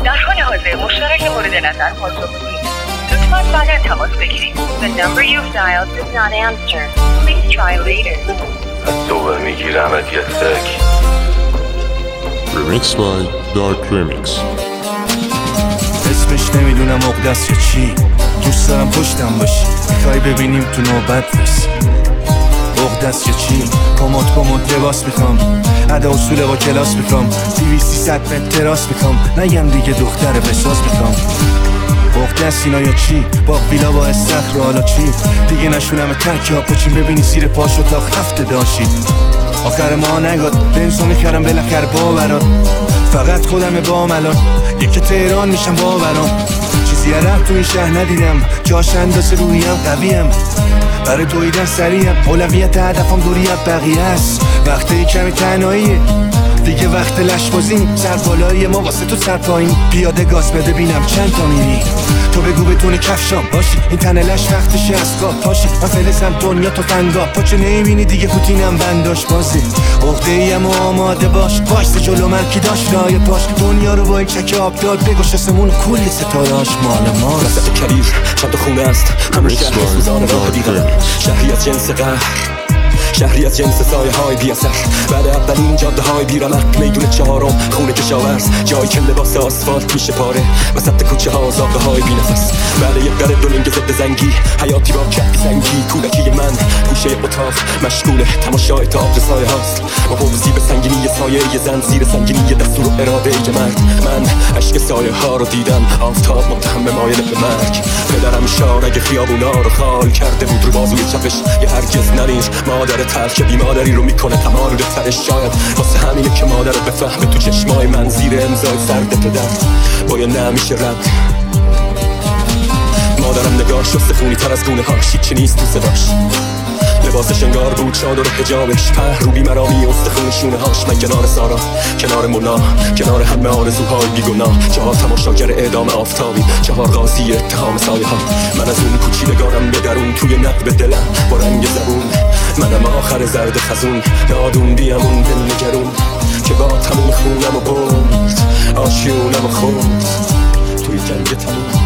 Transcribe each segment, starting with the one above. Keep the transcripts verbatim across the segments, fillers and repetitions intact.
در حال حاضر مشترک مورد نظر پاسخ نیست. لطفاً بعدا تماس بگیرید. The number you've dialed does not answer. Please try later. از دوباره میگیرمت یه سک. Remix by Dark Remix. اسمش نمیدونم مقدس یا چی، دوست دارم پشتم باشی، میخوای ببینیم تو نوبت رسی. مقدس یا چی، کمد کمد لباس میخوام، ادا اصول با کلاس میخوام، دیوی سی ست متر تراس میخوام، نگم دیگه دختر بساز میخوام. مقدس اینا یا چی، با ویلا با استخر و حالا چی، دیگه نشونم ترکی ها پاچین ببینی زیر پاشو تا هفته داشی. آخر ما نگاد بنزو میکردم بالاخره باورات، فقط خودم با ملان یکی تهران میشم باورام. چیزی عرب تو این شهر ندیدم، جاش اندازه رویم قویم، برای دویدن سریعم، اولویت هدفم دوریت بقیه است. وقتی کمی تنهاییه دیگه، وقت لشبازی، سر بالایی ما واسه تو سر پایین، پیاده گاز بده بینم چند تا میری، تو بگو بتونی کفشام باشی، این تنه لش وقتش از خواب پاشی، من فلسم دنیا تو فنگا پاچه نمیبینی دیگه پوتینم بنداش بازی. عقده ایم و آماده باش، وایس جلو من کی داشت رای پاش، دنیا رو با این چک آب داد بگوش اسمون کلی ستارهاش مال ماست. وسط کبیر چند تا خونه است، همه شهر سوزان راه دیدم، شهری از جنس قهر، شهری از جنس سایه های بی اثر، بعد اولین جاده های بی رمق، میدون چهارم خونه کشاورز، جایی که لباس آسفالت میشه پاره، وسط کوچه ها زاغه های بی نفس، بعد یک در دولنگ ضد زنگی، حیاتی با کپی زنگی، کودکی من گوشه اتاق مشغول تماشای تئاتر سایه هاست، با بغضی به سنگینی سایه ی زن، زیر سنگینی دستور و اراده ی مرد، من اشک سایه ها رو دیدم، آفتاب متهم به مایل به مرگ، پدرم شارگ خیابونا رو خال کرده بود رو بازوی چپش، یه هرگز نریر مادر ترک بی مادری رو میکنه تمام رو ترش، شاید واسه همینه که مادر رو بفهمه تو چشمای من زیر امضای سرد پدر با یه نمیشه رد. مادرم نگاه شسته خونی تر از گونه هاش، هیچی نیست تو صداش، لباسش انگار بود چادر حجابش، پهروبی مرامی استخون شونه هاش، من کنار سارا کنار مونا، کنار همه آرزوهای بیگناه، چهار تماشاگر اعدام آفتابی، چهار قاضی اتهام سایه ها، من از اون کوچیدگانم به درون توی نقب دلم با رنگ زبون، منم آخر زرد خزون نادون بیامون دل نگرون، که با تموم خونم و برد آشیونم و خورد توی جنگ تموم.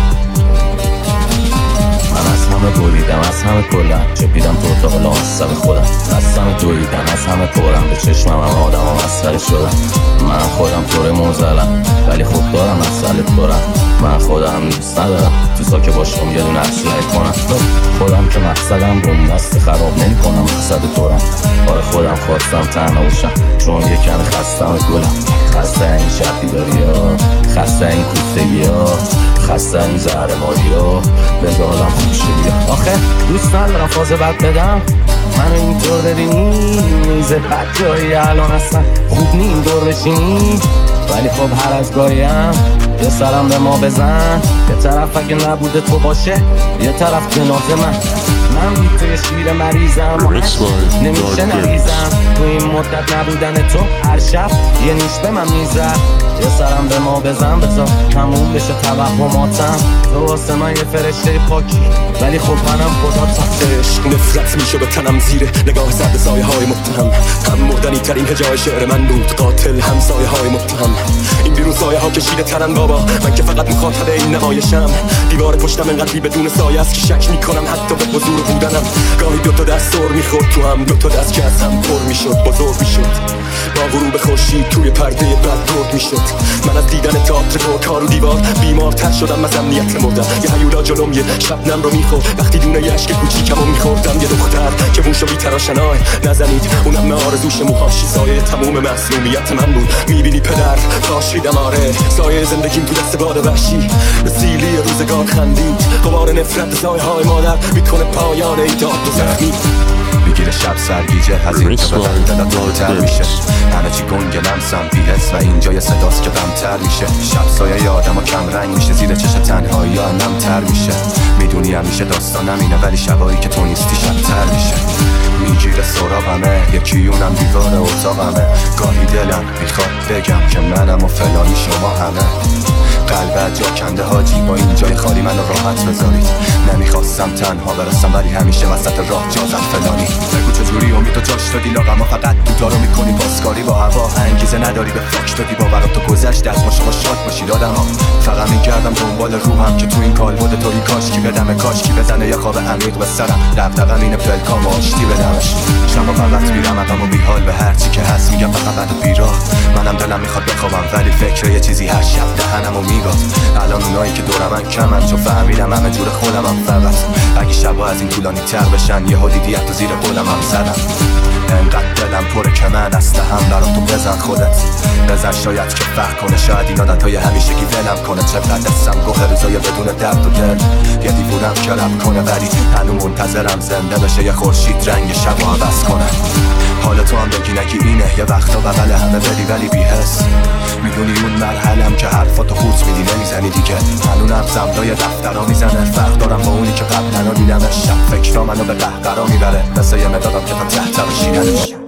من از همه بریدم، از همه کلم چپیدم تو اتاق لامصب خودم، از همه دویدم، از همه پرم به چشمم هم آدم هم مسخره شدم. من خودم طوره موزلم ولی خوب دارم مسئله دارم، من خودم دوست ندارم تو ساکه باشم یه دونه اسلحه کنم، خودم که مقصدم روم دست خراب نمی کنم، مقصد دارم آره خودم خواستم تنها باشم، چون یه کم خستم گلم، خسته این شبی داری ها، خسته این کوفتگی ها، خسته این زهر ماری ها، بذارم خوب شدی ها. آخه دوست ندارم فاز بد بدم، منو اینطور ببینی میزه بد جایی الان اصلا خوب نیم دور بشینی، ولی خب هر از گاهیم یه سرم به ما بزن، یه طرف اگه نبوده تو باشه یه طرف جنازه من، من بی توی شیر مریضم نمیشه نریزم، تو این مدت نبودن تو هر شب یه نیش به من میزد، یه سرم به ما بزن بذار تموم بشه توهماتم، تو واسه من یه فرشته پاکی ولی خب منم خدا تفتش، نفرت میشه به تنم زیر نگاه سرد سایه های متهم، هم مردنی ترین هجای شعر من بود، قاتل هم سایه های متهم، این بیرون سایه ها کشیده تنن بابا، من که فقط مخاطب این نمایشم، دیوار پشتم انقدر بی بدون سایه است که شک میکنم حتی به حضور بودنم، گاهی دوتا دست سر میخورد تو هم، دوتا دست که از هم پر میشد بزرگ میشد، با غروب خورشید توی پرده بد درد میشد، من از دیدن تئاتر تو کار و دیوار بیمارتر شدم از امنیت مردم، یه هیولا جلوم یه شبنم رو میخورد، وقتی دونه یه اشک کوچیکمو میخوردم، یه دختر که موشو بی‌تراشنای نزنید، اونم آرزوش موهاشی سایه تموم مسئولیت من بود، میبینی پدر پاشیدم آره، سایه زندگیم تو دست باد وحشی، به سیلی روزگار خندید، غبار نفرت سایه های مادر میکنه پایان ای داد و زخمی، بگیره شب سرگیجه هزین که بدن دلت دلتر میشه، همه چی گنگ لمسم بی حس و اینجا یه صداست که غمتر میشه، شب سایه ی آدم ها کم رنگ میشه، زیر چش تنهایی ها نمتر میشه، میدونی همیشه داستانم اینه ولی شبایی که تو نیستی شبتر میشه، میگیره سراغمه، یکی اونم دیوار اتاقمه. گاهی دلم میخواد بگم که منم و فلانی شما همه. قلبت جا کنده حاجی، با این جای خالی منو راحت بذارید. نمیخواستم تنها برسم ولی همیشه وسط راه جازم فلانی. بگو چجوری امیدو جاش دادی لاغم ها، فقط بودارو میکنی پاسکاری با هوا. انگیزه نداری به فکر بدی باورم تو گذشت از ما، شما شاد باشید آدم ها. فقط میگردم دنبال روحم که تو این کالبد توی کاشکی بدم، کاشکی بزنه یه خواب عمیق به سرم. دغدغم اینه پلکام آشتی بدمش. شما فقط میرم عقب و بیحال به هرچی که هست میگم فقط بعد و بیراه. منم دلم میخواد بخوابم ولی فکر یه چیزی هر شب دهنمو میگاد. الان اونایی که دور من کمن چون فهمیدم همه جور خودمم. فقط اگه شبا از این طولانی تر بشن یه دیدیت تو زیر قولم هم زدم. انقدر دلم پره که من استه هم برام تو بزن خودت. بزن شاید که فرق کنه، شاید این عادتهای همیشگی ولم کنه. چقدر دستم گوه روزای بدون درد و دل. یه دیوونم که رب کنه ولی هنو منتظرم زنده بشه یه خورشید رنگ شب عوض کنه. حالا تو هم بگی نگی اینه یه وقتا بغل همه بری ولی بی حس. میدونی اون مرحلم که حرفاتو خورد میدی نمیزنی دیگه. هنونم زمدای دفترها میزنه. فرق دارم با اونی که قبلا دیدمش. شب فکرها منو به قهقرا میبره، مثل یه مدادم که تا تحت بشیننش.